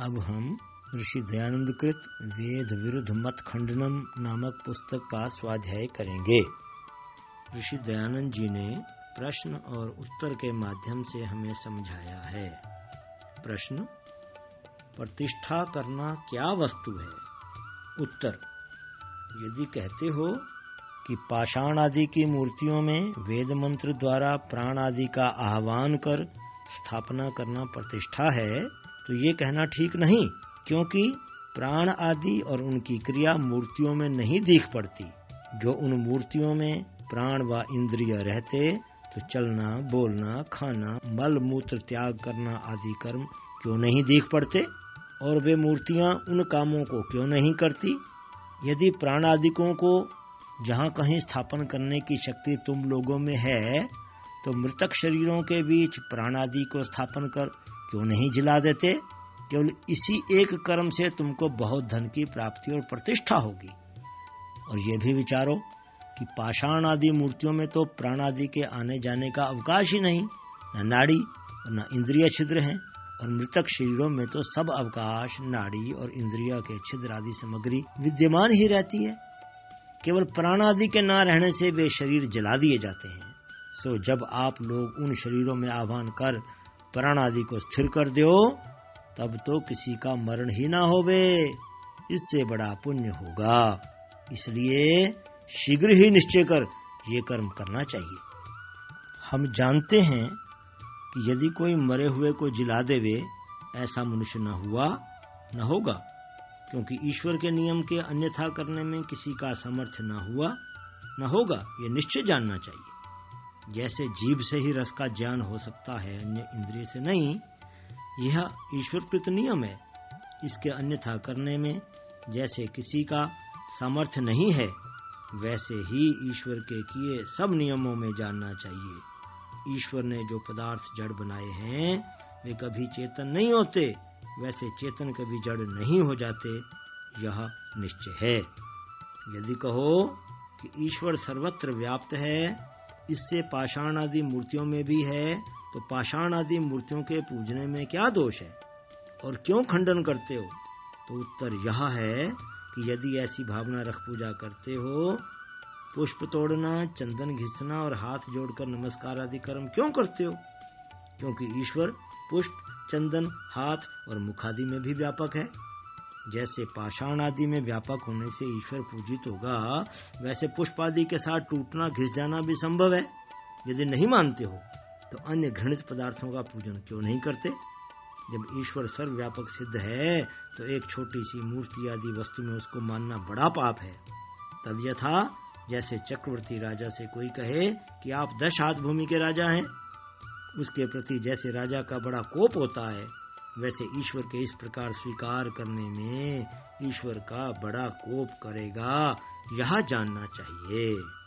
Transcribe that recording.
अब हम ऋषि दयानंद कृत वेद विरुद्ध मत खंडनम नामक पुस्तक का स्वाध्याय करेंगे। ऋषि दयानंद जी ने प्रश्न और उत्तर के माध्यम से हमें समझाया है। प्रश्न: प्रतिष्ठा करना क्या वस्तु है? उत्तर: यदि कहते हो कि पाषाण आदि की मूर्तियों में वेद मंत्र द्वारा प्राण आदि का आह्वान कर स्थापना करना प्रतिष्ठा है, तो ये कहना ठीक नहीं, क्योंकि प्राण आदि और उनकी क्रिया मूर्तियों में नहीं दिख पड़ती। जो उन मूर्तियों में प्राण व इंद्रिय रहते तो चलना, बोलना, खाना, मल मूत्र त्याग करना आदि कर्म क्यों नहीं दिख पड़ते, और वे मूर्तियां उन कामों को क्यों नहीं करती? यदि प्राण आदिकों को जहाँ कहीं स्थापन करने की शक्ति तुम लोगों में है, तो मृतक शरीरों के बीच प्राण आदि को स्थापन कर क्यों नहीं जिला देते? केवल इसी एक कर्म से तुमको बहुत धन की प्राप्ति और प्रतिष्ठा होगी। और ये भी विचारो कि पाषाण आदि मूर्तियों में तो प्राण आदि के आने जाने का अवकाश ही नहीं, न नाड़ी और न इंद्रिय छिद्र हैं, और मृतक शरीरों में तो सब अवकाश, नाड़ी और इंद्रिय के छिद्र आदि सामग्री विद्यमान ही रहती है। केवल प्राण आदि के न रहने से वे शरीर जला दिए जाते हैं। सो जब आप लोग उन शरीरों में आह्वान कर प्राण आदि को स्थिर कर दो, तब तो किसी का मरण ही ना होवे, इससे बड़ा पुण्य होगा। इसलिए शीघ्र ही निश्चय कर ये कर्म करना चाहिए। हम जानते हैं कि यदि कोई मरे हुए को जिला देवे, ऐसा मनुष्य न हुआ न होगा, क्योंकि ईश्वर के नियम के अन्यथा करने में किसी का सामर्थ्य न हुआ न होगा, ये निश्चय जानना चाहिए। जैसे जीभ से ही रस का ज्ञान हो सकता है, अन्य इंद्रिय से नहीं, यह ईश्वरकृत नियम है। इसके अन्यथा करने में जैसे किसी का सामर्थ्य नहीं है, वैसे ही ईश्वर के किए सब नियमों में जानना चाहिए। ईश्वर ने जो पदार्थ जड़ बनाए हैं, वे कभी चेतन नहीं होते, वैसे चेतन कभी जड़ नहीं हो जाते, यह निश्चय है। यदि कहो कि ईश्वर सर्वत्र व्याप्त है, इससे पाषाण आदि मूर्तियों में भी है, तो पाषाण आदि मूर्तियों के पूजने में क्या दोष है और क्यों खंडन करते हो? तो उत्तर यह है कि यदि ऐसी भावना रख पूजा करते हो, पुष्प तोड़ना, चंदन घिसना और हाथ जोड़कर नमस्कार आदि कर्म क्यों करते हो? क्योंकि ईश्वर पुष्प, चंदन, हाथ और मुख आदि में भी व्यापक है। जैसे पाषाण आदि में व्यापक होने से ईश्वर पूजित होगा, वैसे पुष्प आदि के साथ टूटना, घिस जाना भी संभव है। यदि नहीं मानते हो, तो अन्य घृणित पदार्थों का पूजन क्यों नहीं करते? जब ईश्वर सर्वव्यापक सिद्ध है, तो एक छोटी सी मूर्ति आदि वस्तु में उसको मानना बड़ा पाप है। तद्यथा जैसे चक्रवर्ती राजा से कोई कहे कि आप 10 हाथ भूमि के राजा हैं, उसके प्रति जैसे राजा का बड़ा कोप होता है, वैसे ईश्वर के इस प्रकार स्वीकार करने में ईश्वर का बड़ा कोप करेगा, यह जानना चाहिए।